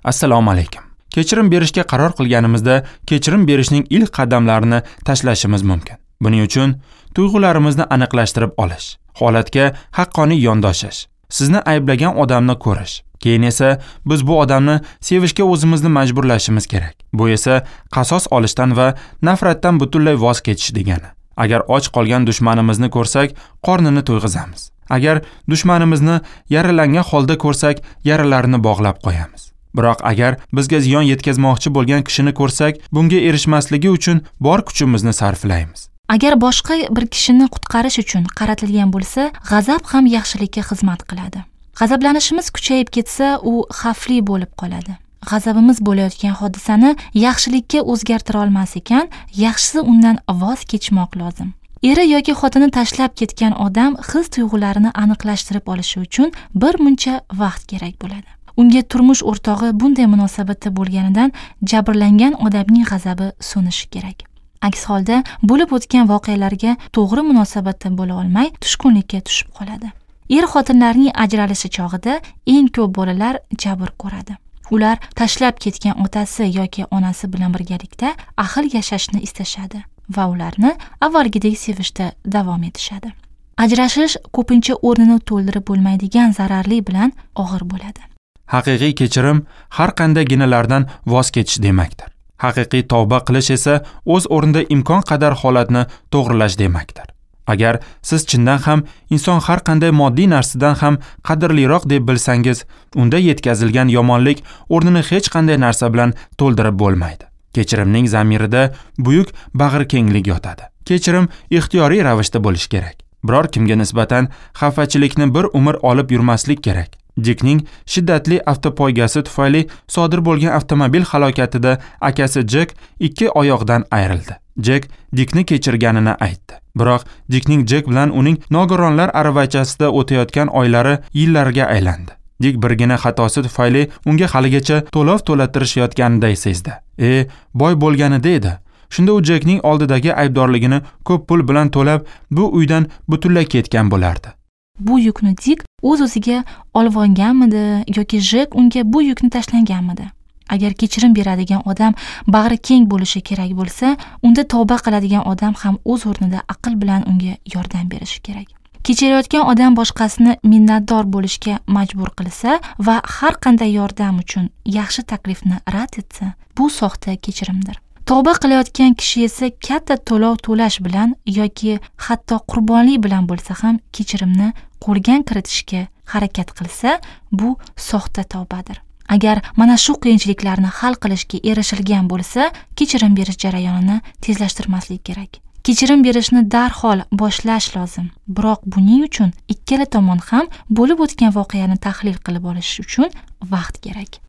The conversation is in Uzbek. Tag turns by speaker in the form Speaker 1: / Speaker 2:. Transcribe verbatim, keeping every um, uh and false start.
Speaker 1: Assalomu alaykum. Kechirim berishga qaror qilganimizda kechirim berishning ilk qadamlarini tashlashimiz mumkin. Buning uchun tuyg'ularimizni aniqlashtirib olish, holatga haqqoniy yondashish, sizni ayblagan odamni ko'rish. Keyin esa biz bu odamni sevishga o'zimizni majburlashimiz kerak. Bu esa qasos olishdan va nafratdan butunlay voz kechish degani. Agar och qolgan dushmanimizni ko'rsak, qornini to'yg'izamiz. Agar dushmanimizni yaralangan holda ko'rsak, yaralarini bog'lab qo'yamiz. Biroq agar bizga ziyon yetkazmoqchi bo'lgan kishini ko'rsak, bunga erishmasligi uchun bor kuchimizni sarflaymiz.
Speaker 2: Agar boshqa bir kishini qutqarish uchun qaratilgan bo'lsa, g'azab ham yaxshilikka xizmat qiladi. G'azablanishimiz kuchayib ketsa, u xavfli bo'lib qoladi. G'azabimiz bo'layotgan hodisani yaxshilikka o'zgartira olmas ekan, yaxshisi undan voz kechmoq lozim. Eri yoki xotini tashlab ketgan odam his tuyg'ularini aniqlashtirib olishi uchun bir muncha vaqt kerak bo'ladi. Unga turmush o'rtog'i bunday munosabatda bo'lganidan jabrlangan odamning g'azabi so'nishi kerak. Aks holda bo'lib o'tgan voqealarga to'g'ri munosabatda bo'la olmay, tushkunlikka tushib qoladi. Er xotinlarning ajralishi chog'ida eng ko'p bolalar jabr ko'radi. Ular tashlab ketgan otasi yoki onasi bilan birgalikda ahil yashashni istashadi va ularni avvalgidek sevishda davom etishadi. Ajrashish ko'pincha o'rnini to'ldirib bo'lmaydigan zararli bilan og'ir bo'ladi.
Speaker 1: Haqiqiy kechirim har qanday ginalardan voz kechish demakdir. Haqiqiy tavba qilish esa o'z o'rnida imkon qadar holatni to'g'rilash demakdir. Agar siz chindan ham inson har qanday moddiy narsadan ham qadrliroq deb bilsangiz, unda yetkazilgan yomonlik o'rnini hech qanday narsa bilan to'ldirib bo'lmaydi. Kechirimning zamirida buyuk bag'rikenglik yotadi. Kechirim ixtiyoriy ravishda bo'lishi kerak. Biror kimga nisbatan xafachilikni bir umr olib yurmaslik kerak. Jekning shiddatli avtopoygasi tufayli sodir bo'lgan avtomobil halokatida akasi Jek ikki oyoqdan ayrildi. Jek Dikni kechirganini aytdi. Biroq Dikning Jek bilan uning nogironlar aravachasida o'tayotgan oylari yillarga aylandi. Dik birgina xatosi tufayli unga haligacha to'lov to'latirishayotganiday sezdi. E, boy bo'lganida edi. Shunda u Jekning oldidagi aybdorligini ko'p pul bilan to'lab, bu uydan butunlay ketgan bo'lardi.
Speaker 2: Bu yukni Dik o'z-o'ziga olib olganmidi yoki Jek unga bu yukni tashlanganmidi? Agar kechirim beradigan odam bag'ri keng bo'lishi kerak bo'lsa, unda tavba qiladigan odam ham o'z o'rnida aql bilan unga yordam berishi kerak. Kechirayotgan odam boshqasini minnatdor bo'lishga majbur qilsa va har qanday yordam uchun yaxshi taklifni rad etsa, bu soxta kechirimdir. Tavba qilayotgan kishi esa katta to'lov to'lash bilan yoki hatto qurbonlik bilan bo'lsa ham kechirimni qo'lga kiritishga harakat qilsa, bu soxta tavbadir. Agar mana shu qiyinchiliklarni hal qilishga erishilgan bo'lsa, kechirim berish jarayonini tezlashtirmaslik kerak. Kechirim berishni darhol boshlash lozim. Biroq buning uchun ikkala tomon ham bo'lib o'tgan voqeani tahlil qilib olish uchun vaqt kerak.